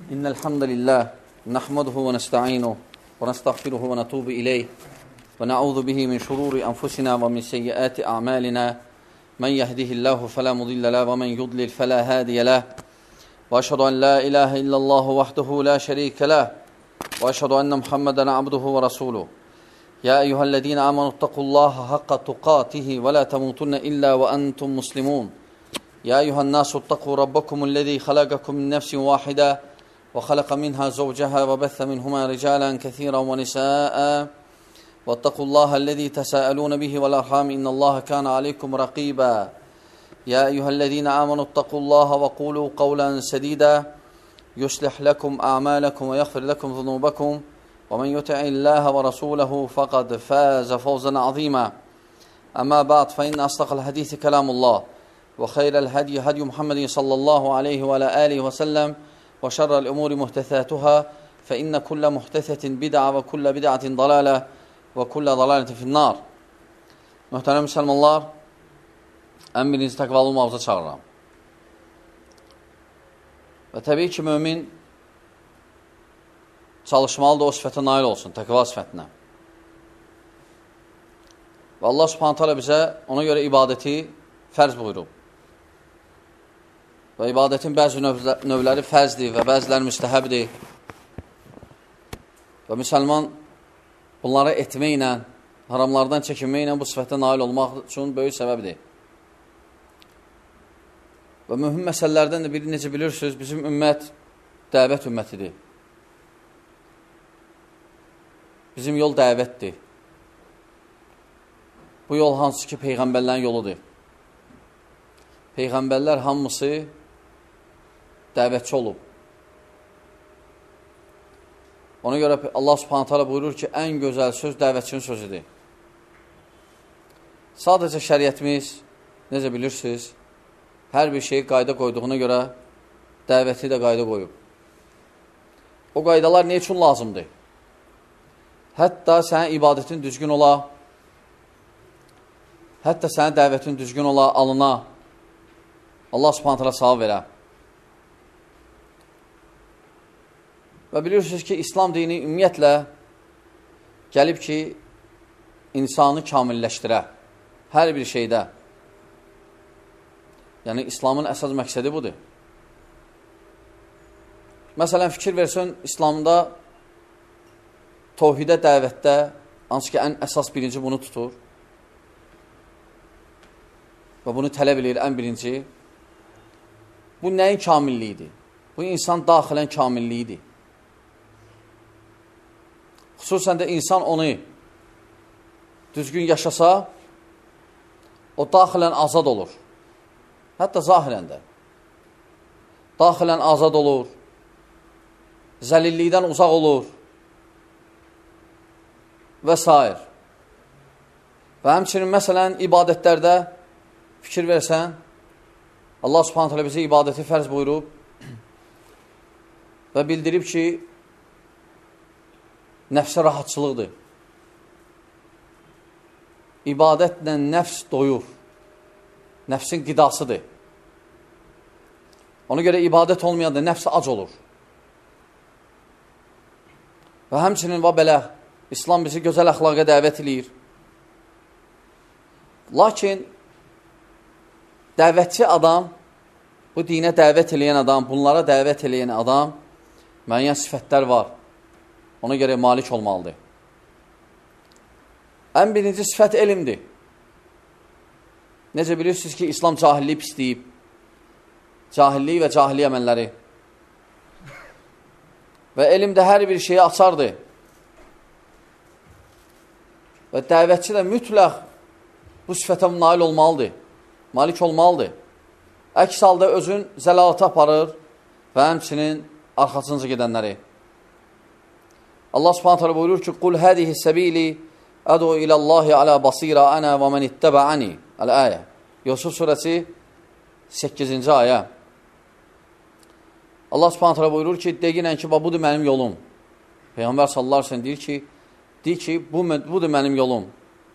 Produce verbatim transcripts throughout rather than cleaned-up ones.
إن الحمد لله نحمده ونستعينه ونستغفره ونتوب إليه ونعوذ به من شرور أنفسنا ومن سيئات أعمالنا من يهده الله فلا مضل له ومن يضلل فلا هادي له وأشهد أن لا إله إلا الله وحده لا شريك له وأشهد أن محمدا عبده ورسوله يا أيها الذين آمنوا اتقوا الله حق تقاته ولا تموتن إلا وأنتم مسلمون يا أيها الناس اتقوا ربكم الذي خلقكم من نفس واحدة وخلق منها زوجها وبث منهما رجالا كثيرا ونساء واتقوا الله الذي تساءلون به والأرحام إن الله كان عليكم رقيبا يا أيها الذين آمنوا اتقوا الله وقولوا قولا سديدا يصلح لكم أعمالكم ويغفر لكم ذنوبكم ومن يطع الله ورسوله فقد فاز فوزا عظيما أما بعد فإن أصدق الحديث كلام الله وخير الهدي هدي محمد صلى الله عليه وعلى آله وسلم وشر الأمور محدثاتها فإن كل محدثة بدعة وكل بدعة ضلالة وكل ضلالة في النار. Muhterem Müslümanlar, ən birinci təqvalı olmağımıza çağırıram. Və təbii ki, mümin çalışmalıdır o sifətə nail olsun, təqva sifətinə. Və Allah subhanət hələ bizə ona görə ibadəti fərz buyurub. Və ibadətin bəzi növləri fərzdir və bəziləri müstəhəbdir. Və müsəlman bunları etməklə, haramlardan çəkinməklə bu sifətə nail olmaq üçün böyük səbəbdir. Və mühüm məsələlərdən də biri necə bilirsiniz, bizim ümmət dəvət ümmətidir. Bizim yol dəvətdir. Bu yol hansı ki, Peyğəmbərlərin yoludur. Peyğəmbərlər hamısı dəvətçi olub. Ona görə Allah subhanət hələ buyurur ki, ən gözəl söz dəvətçinin sözüdür. Sadəcə şəriyyətimiz, necə bilirsiniz, hər bir şey qayda qoyduğuna görə dəvəti də qayda qoyub. O qaydalar nə üçün lazımdır? Hətta sənin ibadətin düzgün ola, hətta sənin dəvətin düzgün ola, alına, Allah subhanət hələ savab verə. Və bilirsiniz ki, İslam dini ümumiyyətlə gəlib ki, insanı kamilləşdirə hər bir şeydə. Yəni, İslamın əsas məqsədi budur. Məsələn, fikir versən, İslamda təvhidə dəvətdə, hansı ki, ən əsas birinci bunu tutur və bunu tələb edir ən birinci. Bu nəyin kamilliyidir? Bu, insan daxilən kamilliyidir. Xüsusən də insan onu düzgün yaşasa, o daxilən azad olur. Hətta zahirən də. Daxilən azad olur, zəlillikdən uzaq olur və s. Və həmçinin, məsələn, ibadətlərdə fikir versən, Allah subhanət hələ bizə ibadəti fərz buyurub və bildirib ki, nəfsə rahatçılıqdır. İbadətlə nəfs doyur. Nəfsin qidasıdır. Ona görə ibadət olmayanda nəfs ac olur. Və həmçinin və belə, İslam bizi gözəl əxlaqa dəvət edir. Lakin, dəvətçi adam, bu dinə dəvət eləyən adam, bunlara dəvət eləyən adam, müəyyən sifətlər var. Ona görə malik olmalıdır. Ən birinci sifət elmdir. Necə bilirsiniz ki, İslam cahilliyi pisləyib. Cahilliyi və cahilliyə əməlləri. Və elm də hər bir şeyi açardır. Və dəvətçi də mütləq bu sifətə nail olmalıdır. Malik olmalıdır. Əks halda özün zəlalata aparır və həmçinin arxasınca gedənləri. Allah subhanət hələ buyurur ki, Qul hədihi səbili ədu iləllahi alə basira ənə və mən ittəbəəni. Əl-əyə. Yusuf surəsi səkkizinci ayə. Allah subhanət hələ buyurur ki, deginən ki, budur mənim yolum. Peyğəmbər sallallahu əleyhi və səlləm deyir ki, deyir ki, bu, budur mənim yolum.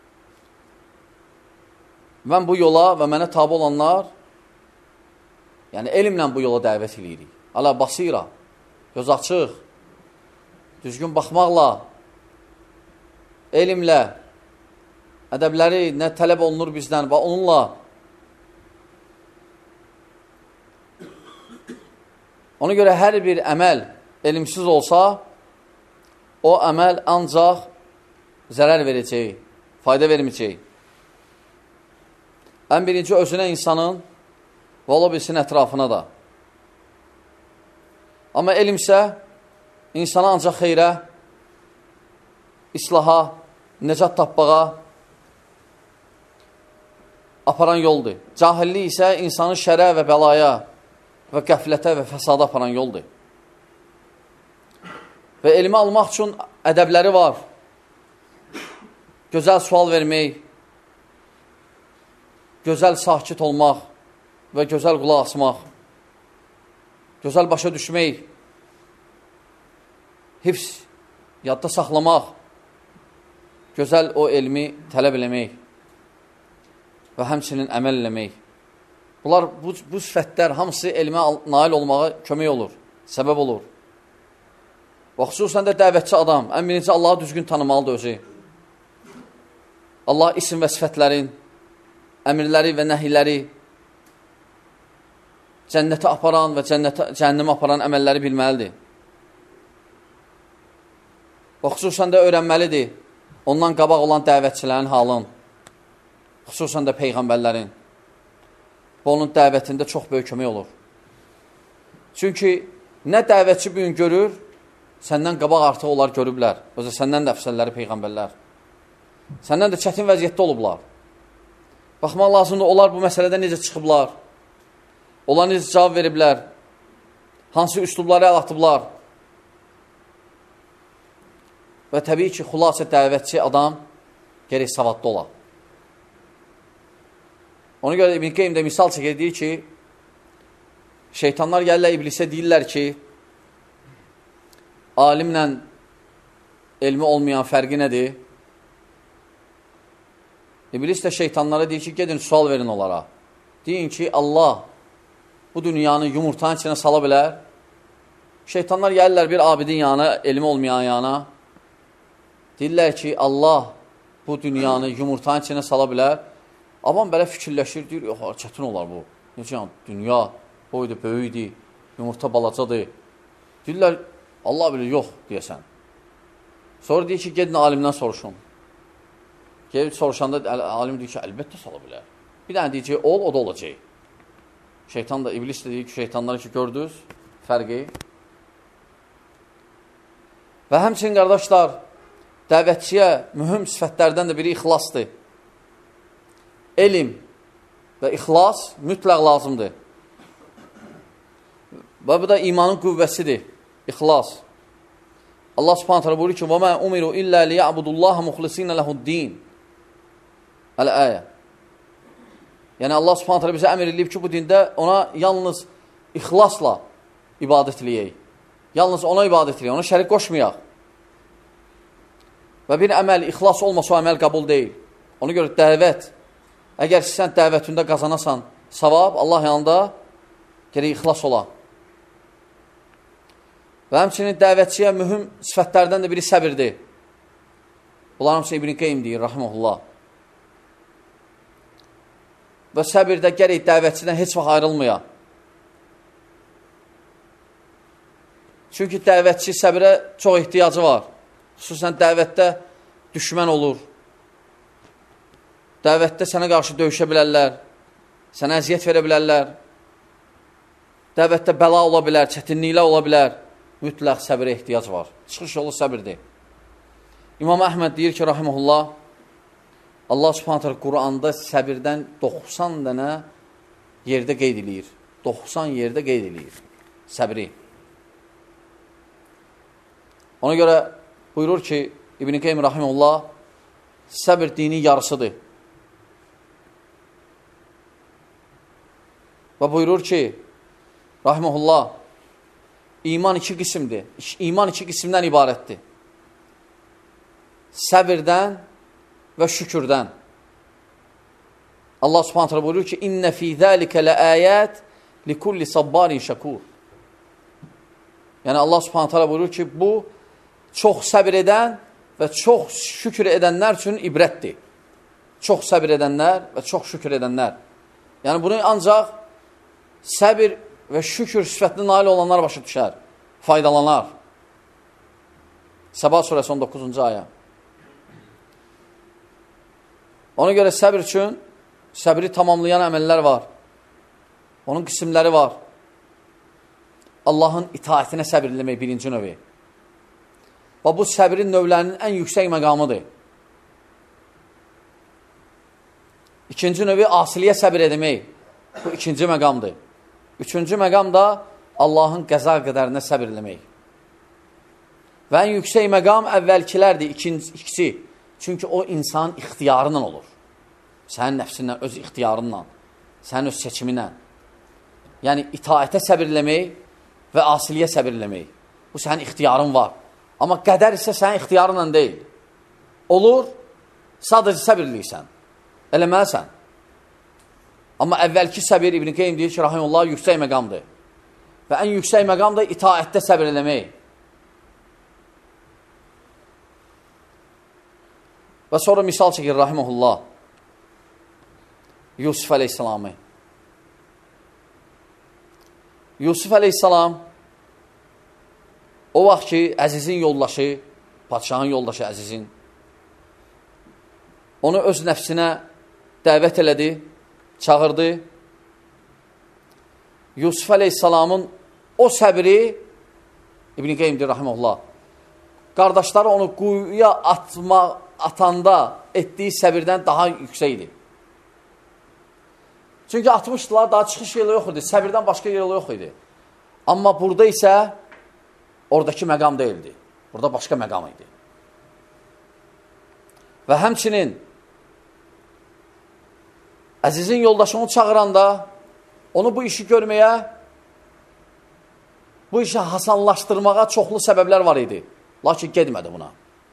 Mən bu yola və mənə tabi olanlar, yəni elmlə bu yola dəvət edirik. Alə basira. göz açıq, düzgün baxmaqla, elmlə, ədəbləri nə tələb olunur bizdən və onunla ona görə hər bir əməl elmsiz olsa, o əməl ancaq zərər verəcək, fayda verməyəcək. Ən birinci özünə insanın və ola bilsin ətrafına da. Amma elmsə, insana ancaq xeyrə, islaha, necat tapbağa aparan yoldur. Cahillik isə insanı şərə və bəlaya və qəflətə və fəsada aparan yoldur. Və elmi almaq üçün ədəbləri var. Gözəl sual vermək, gözəl sakit olmaq və gözəl qulaq asmaq, gözəl başa düşmək, hifz, yadda saxlamaq, gözəl o elmi tələb eləmək və həmçinin əməl eləmək. Bunlar, bu, bu sifətlər hamısı elmə nail olmağa kömək olur, səbəb olur. Və xüsusən də dəvətçi adam, ən birinci Allahı düzgün tanımalıdır özü. Allah isim və sifətlərin, əmirləri və nəhiyləri, cənnətə aparan və cənnətə, cəhənnəmə aparan əməlləri bilməlidir. Və xüsusən də öyrənməlidir ondan qabaq olan dəvətçilərin halın, xüsusən də peyğəmbərlərin. Və onun dəvətində çox böyük kömək olur. Çünki nə dəvətçi bugün görür, səndən qabaq artıq onlar görüblər. Özə səndən də əfsəlləri peyğəmbərlər. Səndən də çətin vəziyyətdə olublar. Baxmaq lazımdır, onlar bu məsələdə necə çıxıblar, onlar necə cavab veriblər, hansı üslubları əl atıblar. Və təbii ki, xülasə dəvətçi adam gərək savadlı ola. Ona görə İbn Qeym də misal çəkir, deyir ki, şeytanlar gəlirlər iblisə deyirlər ki, alimlə elmi olmayan fərqi nədir? İblis də şeytanlara deyir ki, gedin sual verin onlara. Deyin ki, Allah bu dünyanı yumurtanın içine sala bilər. Şeytanlar gəlirlər bir abidin yanına, elmi olmayan yanına. Deyirlər ki, Allah bu dünyanı yumurtanın içine sala bilər. Aman belə fikirləşir, deyir, yox, çətin olar bu. Necə, dünya boydu, böyüydü, yumurta balacadır. Deyirlər, Allah bilir, yox, deyəsən. Sonra deyir ki, gedin alimdən soruşun. Gelib soruşanda alim deyir ki, əlbəttə sala bilər. Bir dənə deyəcək, ol, o da olacaq. Şeytan da, iblis də deyir ki, şeytanları ki, gördünüz, fərqi. Və həmçinin, qardaşlar, dəvətçiyə mühüm sifətlərdən də biri ixlasdır. Elm və ixlas mütləq lazımdır. Və bu da imanın qüvvəsidir, ixlas. Allah subhanahu teala buyurur ki, وَمَا أُمِرُوا إِلَّا لِيَعْبُدُ اللّٰهَ مُخْلِصِينَ لَهُ الدِّينَ Əl-əyə. Yəni Allah subhanahu teala bizə əmr edib ki, bu dində ona yalnız ixlasla ibadət eləyək. Yalnız ona ibadət eləyək, ona şərik qoşmayaq. Və bir əməl ixlas olmasa o əməl qəbul deyil. Ona görə dəvət, əgər sən dəvətində qazanasan savab, Allah yanında gərək ixlas ola. Və həmçinin dəvətçiyə mühüm sifətlərdən də biri səbirdir. Bunlar hamısı İbn Qeym deyir, rahiməhullah. Və səbirdə gərək dəvətçidən heç vaxt ayrılmaya. Çünki dəvətçi səbirə çox ehtiyacı var. Xüsusən dəvətdə düşmən olur. Dəvətdə sənə qarşı döyüşə bilərlər, sənə əziyyət verə bilərlər. Dəvətdə bəla ola bilər, çətinliklə ola bilər. Mütləq səbirə ehtiyac var. Çıxış yolu səbirdir. İmam Əhməd deyir ki, rahiməhullah, Allah subhanahu teala Quranda səbirdən doxsan dənə yerdə qeyd edir. doxsan yerdə qeyd edir səbri. Ona görə buyurur ki, İbn Qeym rahimehullah, səbir dinin yarısıdır. Və buyurur ki, rahimehullah, iman iki qismdir. İman iki qismdən ibarətdir. Səbirdən və şükürdən. Allah subhanahu teala buyurur ki, İnnə fī zəlikə ləəyət likulli sabbarin şəkur. Yəni Allah Subhanahu taala buyurur ki, bu çox səbir edən və çox şükür edənlər üçün ibrətdir. Çox səbir edənlər və çox şükür edənlər. Yəni bunu ancaq səbir və şükür sifətinə nail olanlar başa düşər, faydalanar. Səba surəsi on doqquzuncu ayə. Ona görə səbir üçün səbri tamamlayan əməllər var. Onun qismləri var. Allahın itaətinə səbir eləmək birinci növü. Və bu səbrin növlərinin ən yüksək məqamıdır. İkinci növü asiliyə səbir edəmək. Bu ikinci məqamdır. Üçüncü məqam da Allahın qəza qədərinə səbir eləmək. Və ən yüksək məqam əvvəlkilərdir, ikinci, ikisi. Çünki o insan ixtiyarından olur. Sənin nəfsindən, öz ixtiyarından, sənin öz seçiminlə. Yəni, itaətə səbir eləmək və asiliyə səbir eləmək. Bu, sənin ixtiyarın var. Amma qədər isə sənin ixtiyarınla deyil. Olur, sadəcə səbirliysən, eləməlisən. Amma əvvəlki səbir, İbn Qeym deyir ki, rahimullah, yüksək məqamdır. Və ən yüksək məqam da itaətdə səbir eləmək. Və sonra misal çəkir, rahimullah, Yusuf əleyhissalamı. Yusuf əleyhissalam o vaxt ki, Əzizin yoldaşı, padşahın yoldaşı Əzizin, onu öz nəfsinə dəvət elədi, çağırdı. Yusuf əleyhissalamın o səbri, İbn Qeym deyir, rahimullah, qardaşları onu quyuya atma, atanda etdiyi səbirdən daha yüksəkdir. Çünki atmışdılar, daha çıxış yolu yox idi, səbirdən başqa yolu yox idi. Amma burada isə oradakı məqam deyildi. Burada başqa məqam idi. Və həmçinin Əzizin yoldaşı onu çağıranda onu bu işi görməyə, bu işi hasanlaşdırmağa çoxlu səbəblər var idi. Lakin gedmədi buna.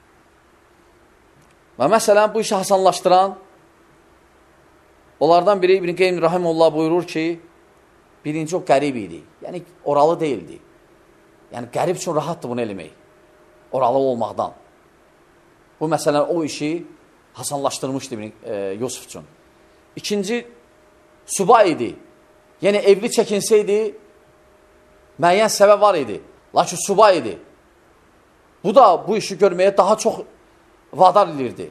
Və məsələn, bu işi hasanlaşdıran onlardan biri İbn Qeym rahimehullah buyurur ki, birinci o qərib idi. Yəni, oralı deyildi. Yəni, qərib üçün rahatdır bunu eləmək. Oralı olmaqdan. Bu məsələn, o işi hasanlaşdırmışdı e, Yusuf üçün. İkinci, subay idi. Yəni, evli çəkinsəydi, müəyyən səbəb var idi. Lakin subay idi. Bu da bu işi görməyə daha çox vadar edirdi.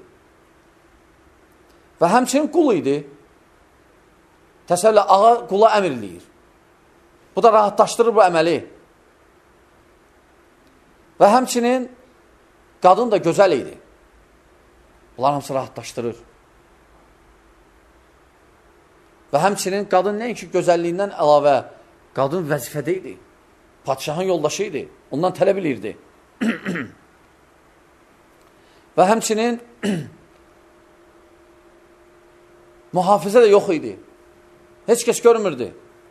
Və həmçinin qul idi. Təsəvvürlə, ağa qula əmr eləyir. Bu da rahatlaşdırır bu əməli. Və həmçinin qadın da gözəl idi. Bunlar hamısı rahatlaşdırır. Və həmçinin qadın nəinki gözəlliyindən əlavə, qadın vəzifədə idi. Padşahın yoldaşı idi. Ondan tələb edirdi. Və həmçinin mühafizə də yox idi. Heç kəs görmürdü.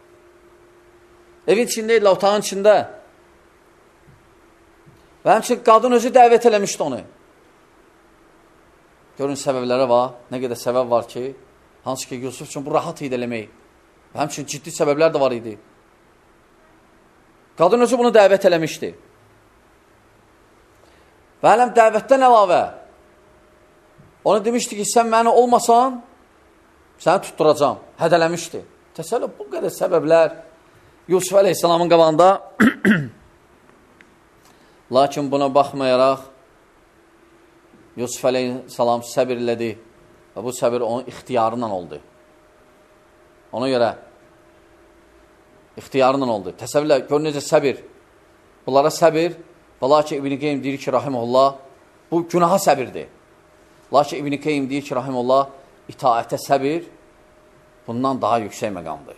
Evin içində idi, otağın içində. Və həmçinin qadın özü dəvət eləmişdi onu. Görün, səbəbləri var. Nə qədər səbəb var ki, hansı ki, Yusuf üçün bu rahat idi eləmək. Və həmçinin ciddi səbəblər də var idi. Qadın özü bunu dəvət eləmişdi. Və hələm dəvətdən əlavə ona demişdi ki, sən məni olmasan, səni tutturacam. Hədələmişdi. Təsəvvür, bu qədər səbəblər Yusuf əleyhissalamın qabağında. Lakin buna baxmayaraq, Yusuf əleyhissalam səbir elədi və bu səbir onun ixtiyarından oldu. Ona görə ixtiyarından oldu. Təsəvvürlə, gör necə səbir. Bunlara səbir və lakin İbn Qeym deyir ki, rahimullah, bu günaha səbirdir. Lakin İbn Qeym deyir ki, rahimullah, itaətə səbir bundan daha yüksək məqamdır.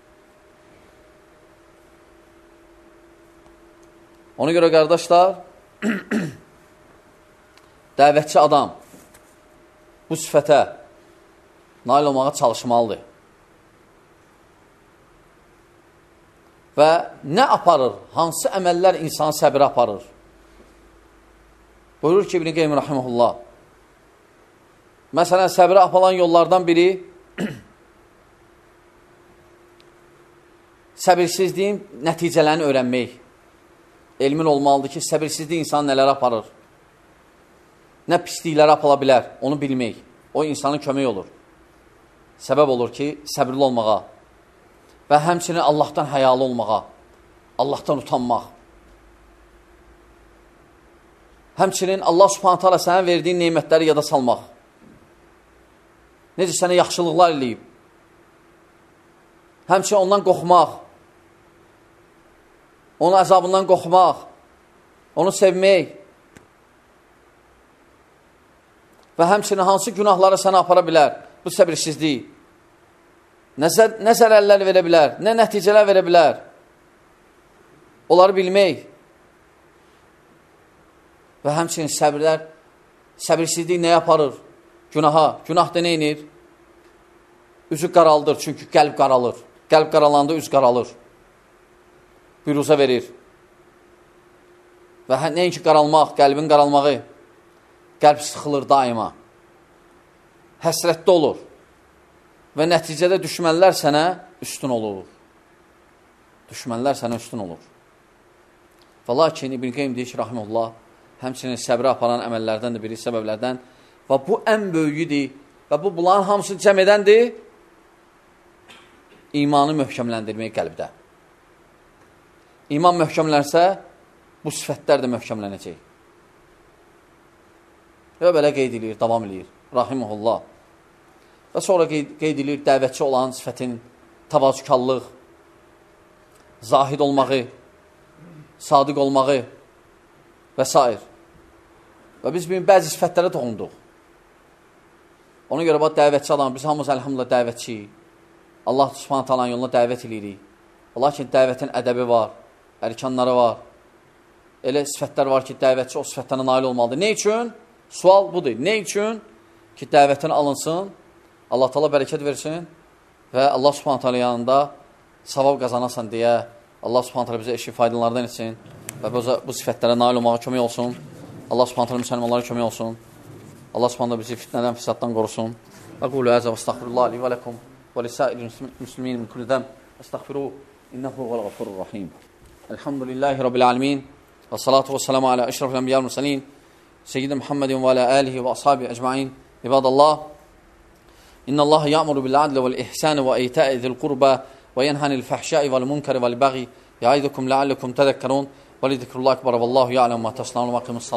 Ona görə, qardaşlar, dəvətçi adam bu sifətə nail olmağa çalışmalıdır. Və nə aparır? Hansı əməllər insanı səbirə aparır? Buyurur ki, İbn Qeym rahimehullah, məsələn, səbirə aparan yollardan biri səbirsizliyin nəticələrini öyrənmək. elmin olmalıdır ki, səbirsizlik insan nələr aparır, nə pisliklər apala bilər, onu bilmək. O insanın kömək olur. Səbəb olur ki, səbirli olmağa və həmçinin Allahdan həyalı olmağa, Allahdan utanmaq. Həmçinin Allah Subhanahu taala sənə verdiyi nemətləri yada salmaq. Necə sənə yaxşılıqlar eləyib. Həmçinin ondan qorxmaq, onun əzabından qorxmaq, onu sevmək və həmçinin hansı günahları sənə apara bilər, bu səbirsizlik. Nə, nə zərərlər verə bilər, nə nəticələr verə bilər. Onları bilmək və həmçinin səbirlər, səbirsizlik nə yaparır? Günaha, günah da nə inir? Üzü qaraldır, çünki qəlb qaralır. Qəlb qaralanda üz qaralır. Büruzə verir. Və nəinki qaralmaq, qəlbin qaralmağı, qəlb sıxılır daima. Həsrətdə olur. Və nəticədə düşmənlər sənə üstün olur. Düşmənlər sənə üstün olur. Və lakin İbn Qeym deyir ki, rahimehullah, həmçinin səbrə aparan əməllərdən də biri, səbəblərdən və bu ən böyüyüdür və bu bunların hamısını cəm edəndir, imanı möhkəmləndirmək qəlbdə. İman möhkəmlənsə, bu sifətlər də möhkəmlənəcək. Və belə qeyd edir, davam edir, rahimehullah. Və sonra qeyd, qeyd edir dəvətçi olan sifətin təvazükallıq, zahid olmağı, sadiq olmağı və s. Və biz bir bəzi sifətlərə toxunduq. Ona görə bax, dəvətçi adam, biz hamımız əlhamdülillah dəvətçiyik. Allah Subhanahu taalanın yoluna dəvət edirik. Lakin dəvətin ədəbi var, ərkanları var. Elə sifətlər var ki, dəvətçi o sifətlərə nail olmalıdır. Ne üçün? Sual budur. Ne üçün? Ki, dəvətin alınsın, Allah Taala bərəkət versin və Allah Subhanahu taala yanında savab qazanasan deyə Allah Subhanahu taala bizə eşi faydalardan etsin və bu, bu sifətlərə nail olmağa kömək olsun. Allah Subhanahu taala müsəlmanlara kömək olsun. Allah Subhanahu bizi fitnədən, fəsaddan qorusun. Aqulu həzə və estəğfirullah li və ləkum və lisəil müslimin min kulli zəm. Estəğfiruhu innehu huvel gafurur rahim. Elhamdülillahi rabbil alamin. Və salatu və selamu alə əşrafil enbiya və mursalin. Seyyidina Muhammedin və alə alihi və ashabi ecmaîn. İbadallah. İnnallaha ya'muru bil adli vel ihsani və ita'i zil qurba və yenhanil fahşai vel munkari vel baghi. Ya'idukum la'allakum tadhakkarun. Ve li zikrullahi ekber. Vallahu ya'lemu ma tasna'un.